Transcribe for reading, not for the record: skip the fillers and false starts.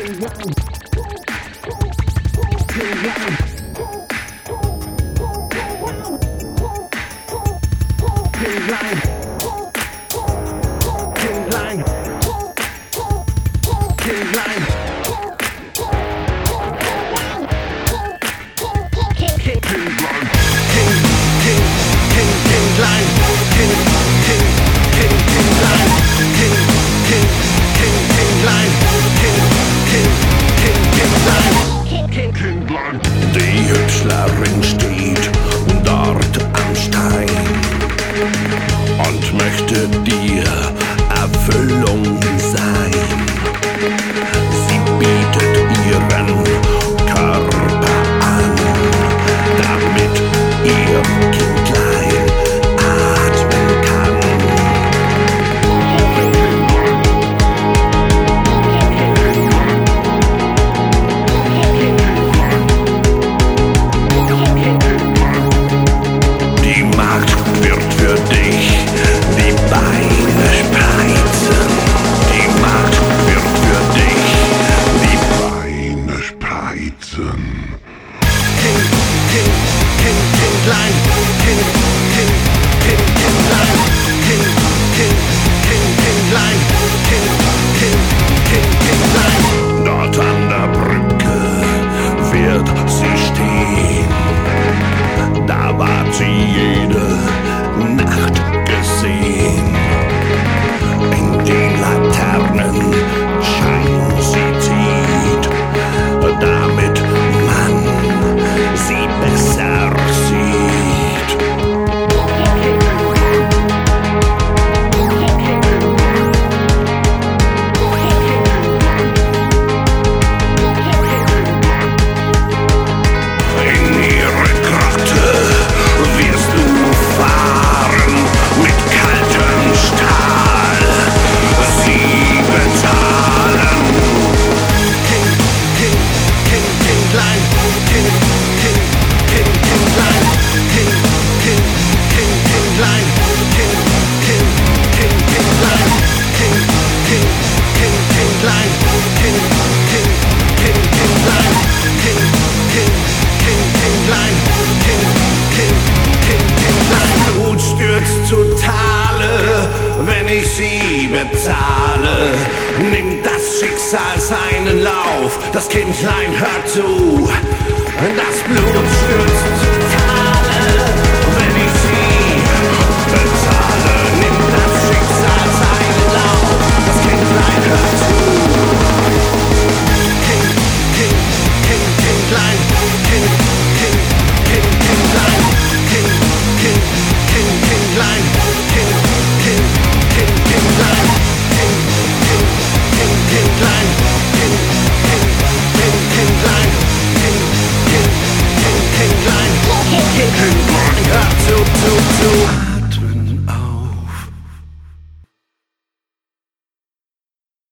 Die Hübschlerin steht dort am Stein und möchte dir Erfüllung sein. Sie bietet ihren Körper an, damit ihr Kindlein atmen kann. Die Magd wird für dich die Beine spreizen. Die Magd wird für dich die Beine spreizen. Kindlein, Kindlein. Dort an der Brücke wird sie stehen. Da ward sie jede Nacht gesehen. In den Laternen Schein sie zieht, damit man sie besser sieht. In ihre Grotte wirst du fahren mit kaltem Stahl. Sie bezahlen. Kindlein, Blut stürzt zu Tale, wenn ich sie bezahle. Nimmt das Schicksal seinen Lauf, das Kindlein hört zu. Das Blut stürzt zu Tale, wenn ich sie bezahle. Nimmt das Schicksal seinen Lauf, das Kindlein hört zu. Kindlein, hör zu.